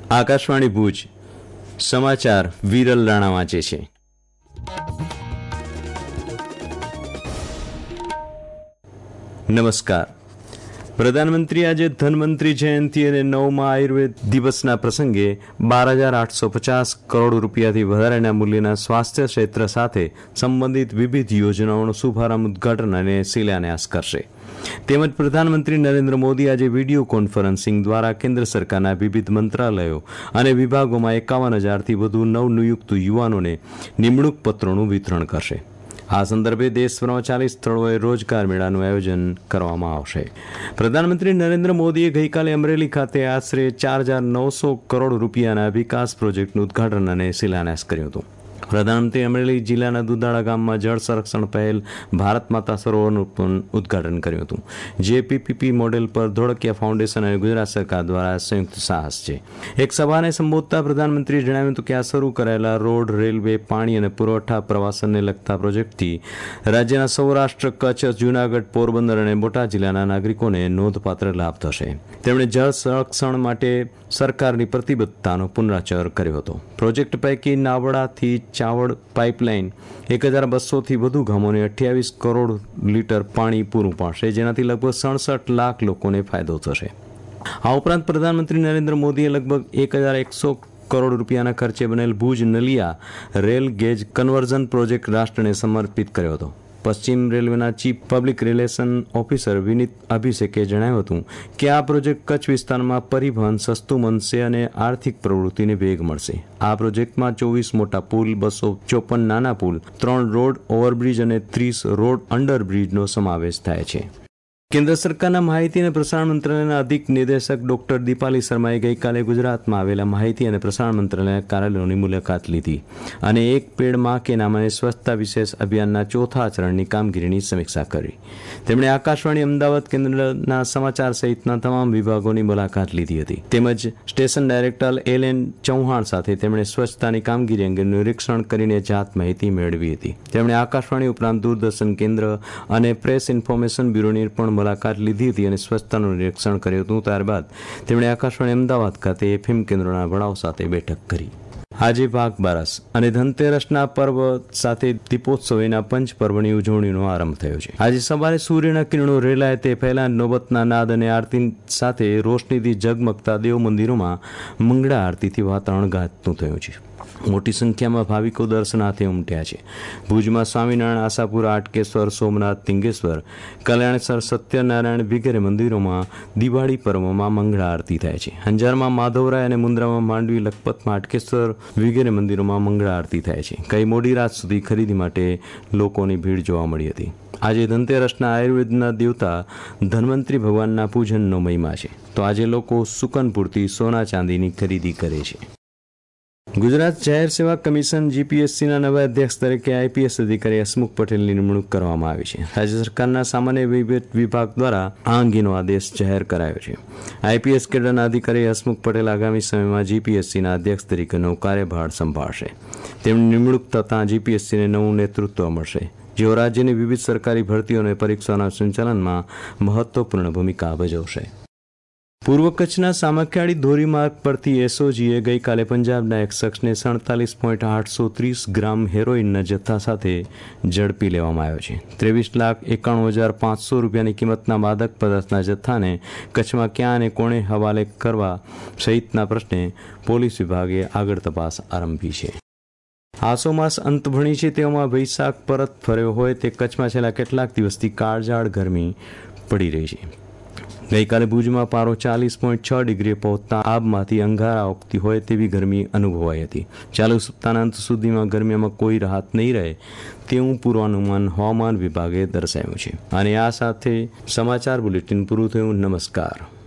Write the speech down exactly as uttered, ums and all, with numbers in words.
આકાશવાણી ભુજ સમાચાર વિરલ રાણા વાંચે છે. નમસ્કાર. પ્રધાનમંત્રી આજે ધન્વંતરી જયંતિ અને નવમા આયુર્વેદ દિવસના પ્રસંગે બાર હજાર આઠસો પચાસ કરોડ રૂપિયાથી વધારેના મૂલ્યના સ્વાસ્થ્ય ક્ષેત્ર સાથે સંબંધિત વિવિધ યોજનાઓનો શુભારંભ, ઉદઘાટન અને શિલાન્યાસ કરશે. તેમજ પ્રધાનમંત્રી નરેન્દ્ર મોદી આજે વિડીયો કોન્ફરન્સિંગ દ્વારા કેન્દ્ર સરકારના વિવિધ મંત્રાલયો અને વિભાગોમાં એકાવન હજારથી વધુ નવનિયુક્ત યુવાનોને નિમણૂક પત્રોનું વિતરણ કરશે. આ સંદર્ભે દેશભરમાં ચાલીસ સ્થળોએ રોજગાર મેળાનું આયોજન કરવામાં આવશે. પ્રધાનમંત્રી નરેન્દ્ર મોદીએ ગઈકાલે અમરેલી ખાતે આશરે ચાર હજાર નવસો કરોડ રૂપિયાના વિકાસ પ્રોજેક્ટનું ઉદઘાટન અને શિલાન્યાસ કર્યું હતું. પ્રધાનમંત્રી અમરેલી જિલ્લાના દુધાળા ગામમાં જળ સંરક્ષણ પહેલ ભારત માતા સરોવરનું પણ ઉદઘાટન કર્યું હતું, જે પીપીપી મોડેલ પર ધોળકિયા ફાઉન્ડેશન અને ગુજરાત સરકાર દ્વારા સંયુક્ત સાહસ છે. એક સભાને સંબોધતા પ્રધાનમંત્રીએ જણાવ્યું હતું કે આ શરૂ કરાયેલા રોડ, રેલવે, પાણી અને પુરવઠા, પ્રવાસનને લગતા પ્રોજેક્ટથી રાજ્યના સૌરાષ્ટ્ર, કચ્છ, જૂનાગઢ, પોરબંદર અને બોટાદ જિલ્લાના નાગરિકોને નોંધપાત્ર લાભ થશે. તેમણે જળ સંરક્ષણ માટે સરકારની પ્રતિબદ્ધતાનો પુનરાચાર કર્યો હતો. પ્રોજેક્ટ પૈકી નાવડાથી ચાવડ પાઇપલાઇન એક હજાર બસોથી વધુ ગામોને અઠ્યાવીસ કરોડ લીટર પાણી પૂરું પાડશે, જેનાથી લગભગ સડસઠ લાખ લોકોને ફાયદો થશે. આ ઉપરાંત પ્રધાનમંત્રી નરેન્દ્ર મોદીએ લગભગ એક હજાર એકસો કરોડ રૂપિયાના ખર્ચે બનેલ Bhuj Naliya rail gauge conversion project રાષ્ટ્રને સમર્પિત કર્યો હતો. પશ્ચિમ રેલવેના chief public relation officer Vineet અભિષેકે જણાવ્યું હતું કે આ પ્રોજેક્ટ કચ્છ વિસ્તારમાં પરિવહન સસ્તું બનશે અને આર્થિક પ્રવૃત્તિને વેગ મળશે. આ પ્રોજેક્ટમાં ચોવીસ મોટા પુલ, બસો ચોપન નાના પુલ, ત્રણ રોડ ઓવરબ્રિજ અને ત્રીસ રોડ અંડરબ્રિજનો સમાવેશ થાય છે. કેન્દ્ર સરકારના માહિતી અને પ્રસારણ મંત્રાલયના અધિક નિદેશક ડોક્ટર દીપાલી શર્માએ ગઈકાલે ગુજરાતમાં આવેલા માહિતી અને પ્રસારણ મંત્રાલયના કાર્યાલયોની મુલાકાત લીધી અને એક પેડ માં કે નામ અને સ્વચ્છતા વિશેષ અભિયાનના ચોથા ચરણની કામગીરીની સમીક્ષા કરી. તેમણે આકાશવાણી અમદાવાદ કેન્દ્રના સમાચાર સહિતના તમામ વિભાગોની મુલાકાત લીધી હતી. તેમજ station director L N Chauhan સાથે તેમણે સ્વચ્છતાની કામગીરી અંગે નિરીક્ષણ કરીને જાત માહિતી મેળવી હતી. તેમણે આકાશવાણી ઉપરાંત દૂરદર્શન કેન્દ્ર અને પ્રેસ ઇન્ફોર્મેશન બ્યુરોની પણ મુલાકાત લીધી હતી અને સ્વચ્છતાનું નિરીક્ષણ કર્યું હતું. ત્યારબાદ તેમણે આકાશવાણી અમદાવાદ ખાતે એફએમ કેન્દ્રોના વડાઓ સાથે બેઠક કરી. આજે વાઘ બારસ અને ધનતેરસના પર્વ સાથે દીપોત્સવીના પંચ પર્વની ઉજવણીનો આરંભ થયો છે. આજે સવારે સૂર્યના કિરણો રેલાય તે પહેલા નોબતના નાદ અને આરતી સાથે રોશનીથી ઝગમગતા દેવ મંદિરોમાં મંગળા આરતીથી વાતાવરણ ગાજતું થયું છે. મોટી સંખ્યામાં ભાવિકો દર્શનાર્થે ઉમટ્યા છે. ભુજમાં સ્વામિનારાયણ, આશાપુરા, આટકેશ્વર, સોમનાથ, તિંગેશ્વર, કલ્યાણેશ્વર, સત્યનારાયણ વગેરે મંદિરોમાં દિવાળી પર્વમાં મંગળા આરતી થાય છે. અંજારમાં માધવરાય અને મુન્દ્રામાં માંડવી, લખપતમાં આટકેશ્વર વગેરે મંદિરોમાં મંગળા આરતી થાય છે. કઈ મોડી રાત સુધી ખરીદી માટે લોકોની ભીડ જોવા મળી હતી. આજે ધનતેરસના આયુર્વેદના દેવતા ધન્વંતરી ભગવાનના પૂજનનો મહિમા છે, તો આજે લોકો સુકનપુરથી સોના ચાંદીની ખરીદી કરે છે. ગુજરાત જાહેર સેવા કમિશન જીપીએસસીના નવા અધ્યક્ષ તરીકે આઈપીએસ અધિકારી હસમુખ પટેલની નિમણૂક કરવામાં આવી છે. રાજ્ય સરકારના સામાન્ય વહીવટ વિભાગ દ્વારા આ અંગેનો આદેશ જાહેર કરાયો છે. આઈપીએસ કેડરના અધિકારી હસમુખ પટેલ આગામી સમયમાં જીપીએસસીના અધ્યક્ષ તરીકેનો કાર્યભાર સંભાળશે. તેમની નિમણૂક થતાં જીપીએસસીને નવું નેતૃત્વ મળશે, જેઓ રાજ્યની વિવિધ સરકારી ભરતીઓ અને પરીક્ષાઓના સંચાલનમાં મહત્વપૂર્ણ ભૂમિકા ભજવશે. પૂર્વ કચ્છના સામખિયાળી ધોરીમાર્ગ પરથી એસઓજીએ ગઈકાલે પંજાબના એક શખ્સને સડતાલીસ પોઈન્ટ આઠસો ત્રીસ ગ્રામ હેરોઇનના જથ્થા સાથે ઝડપી લેવામાં આવ્યો છે. ત્રેવીસ લાખ એકાણું હજાર પાંચસો રૂપિયાની કિંમતના માદક પદાર્થના જથ્થાને કચ્છમાં ક્યાં અને કોણે હવાલે કરવા સહિતના પ્રશ્ને પોલીસ વિભાગે આગળ તપાસ આરંભી છે. આસો માસ અંત ભણી છે તેવામાં વૈશાખ પરત ફર્યો હોય તે કચ્છમાં છેલ્લા કેટલાક દિવસથી કાળઝાળ ગરમી પડી રહી છે. ગઈકાલે ભુજમાં પારો ચાલીસ પોઈન્ટ છ ડિગ્રી પહોંચતા આબમાંથી અંગારા ઓગતી હોય તેવી ગરમી અનુભવાઈ હતી. ચાલુ સપ્તાહના અંત સુધીમાં ગરમીમાં કોઈ રાહત નહીં રહે તેવું પૂર્વાનુમાન હવામાન વિભાગે દર્શાવ્યું છે. અને આ સાથે સમાચાર બુલેટિન પૂરું થયું. નમસ્કાર.